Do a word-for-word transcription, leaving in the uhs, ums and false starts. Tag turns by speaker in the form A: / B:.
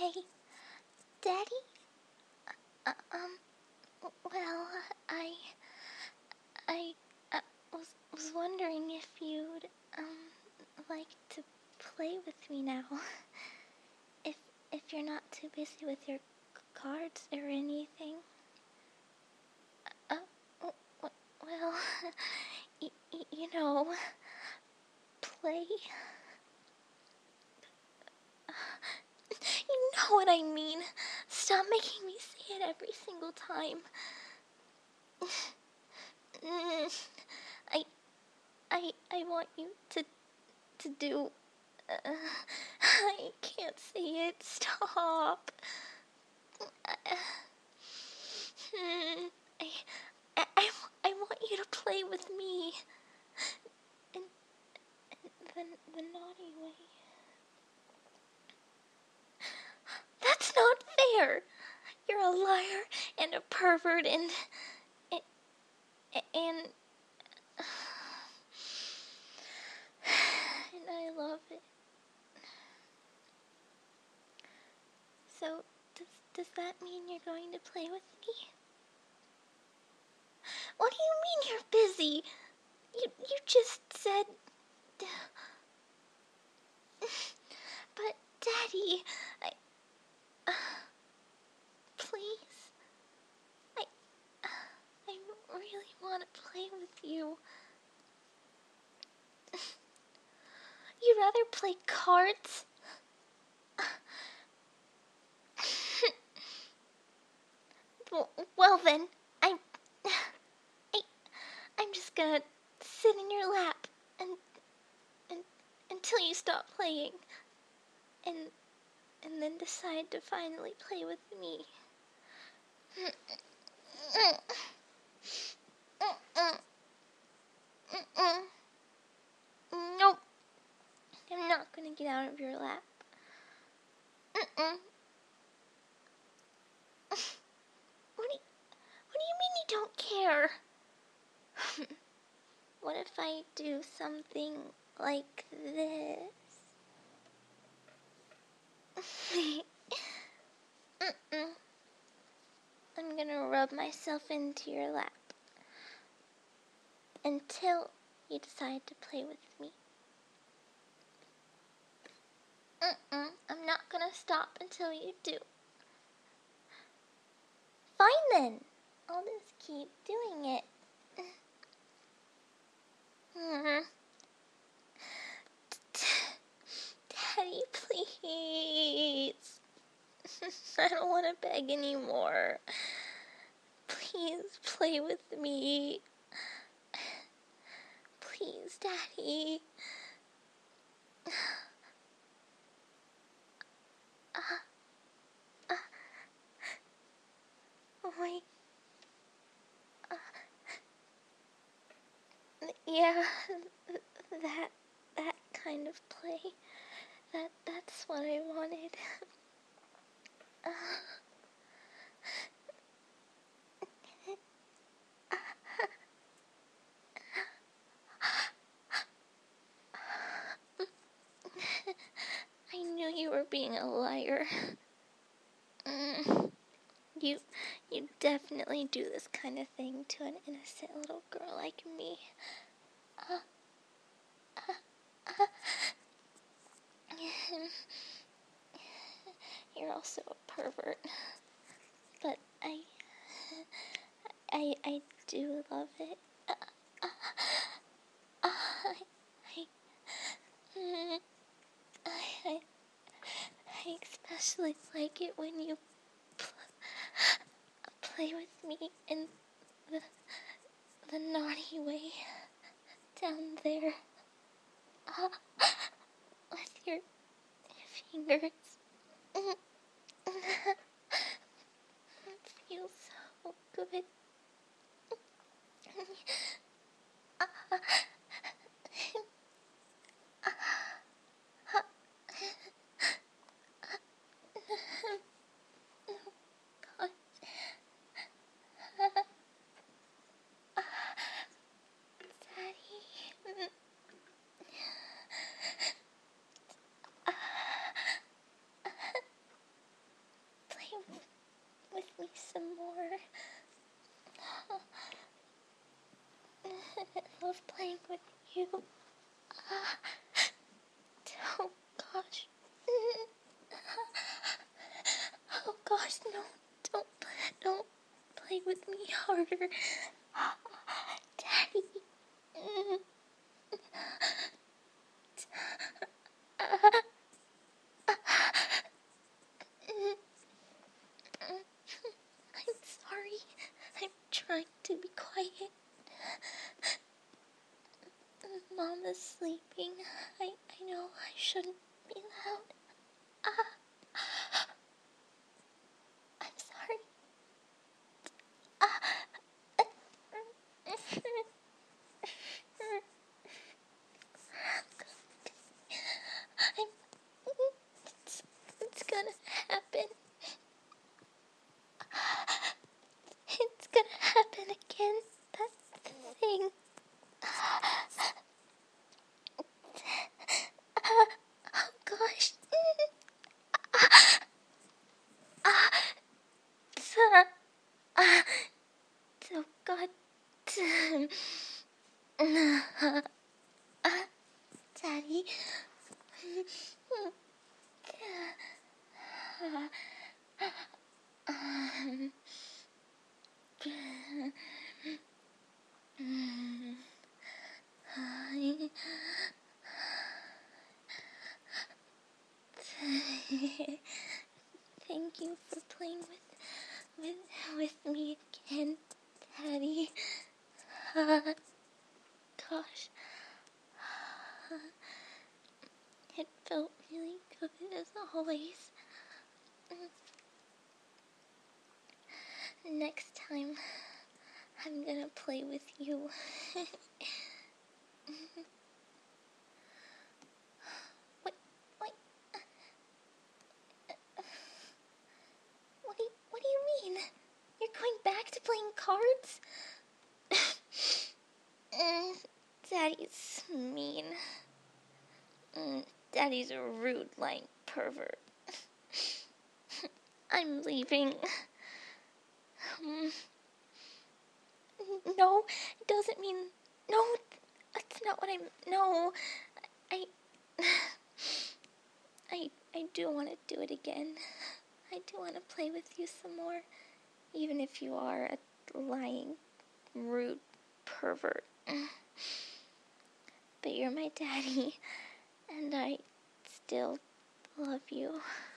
A: Hey, Daddy? Uh, um, well, I, I, uh, was, was wondering if you'd, um, like to play with me now. If, if you're not too busy with your c- cards or anything. Uh, w- w- well, y- y- you know, play. You know what I mean. Stop making me say it every single time. I, I, I want you to, to do. Uh, I can't say it. Stop. Uh, hmm, I, I, I, I want you to play with me. In, in the, the naughty way. That's not fair. You're a liar and a pervert and and, and and I love it. So does does that mean you're going to play with me? What do you mean you're busy? You you just said. But Daddy, I uh, please. I uh, I really want to play with you. You'd rather play cards? well, well then, I'm I I'm just gonna sit in your lap and and until you stop playing, and and then decide to finally play with me. Nope, I'm not gonna get out of your lap. Mm-mm. What do you, what do you mean you don't care? What if I do something like this? Mm-mm. I'm gonna rub myself into your lap until you decide to play with me. Mm-mm. I'm not gonna stop until you do. Fine then. I'll just keep doing it. Daddy, please. I don't want to beg anymore. Please play with me. Please, Daddy. Uh, uh, wait. Uh, yeah, that that kind of play. That that's what I wanted. Uh, I knew you were being a liar. Mm. You, you definitely do this kind of thing to an innocent little girl like me. Uh, uh, uh. You're also a pervert. But I, I, I do love it. Uh, uh, uh, I, I, mm, I, I, I especially like it when you pl- play with me in the, the naughty way down there. Uh, with your fingers. It feels so good. God. Daddy. I love playing with you. Uh, oh gosh. Oh gosh, no. Don't, don't play with me harder. Daddy. I'm sorry. I'm trying to be quiet. Mom is sleeping. I, I know I shouldn't be loud. Ah. I'm sorry. Ah. I'm, it's, it's gonna happen. It's gonna happen again. That thing. Oh gosh. Oh god. Daddy. Thank you for playing with with with me again, Daddy. Uh, gosh, it felt really good as always. Next time, I'm gonna play with you. Wait, wait. What do you, what do you mean? You're going back to playing cards? mm, Daddy's mean. Mm, Daddy's a rude, lying pervert. I'm leaving. Um, no, it doesn't mean... No, that's not what I'm... No, I... I, I do want to do it again. I do want to play with you some more. Even if you are a lying, rude pervert. But you're my daddy, and I still love you.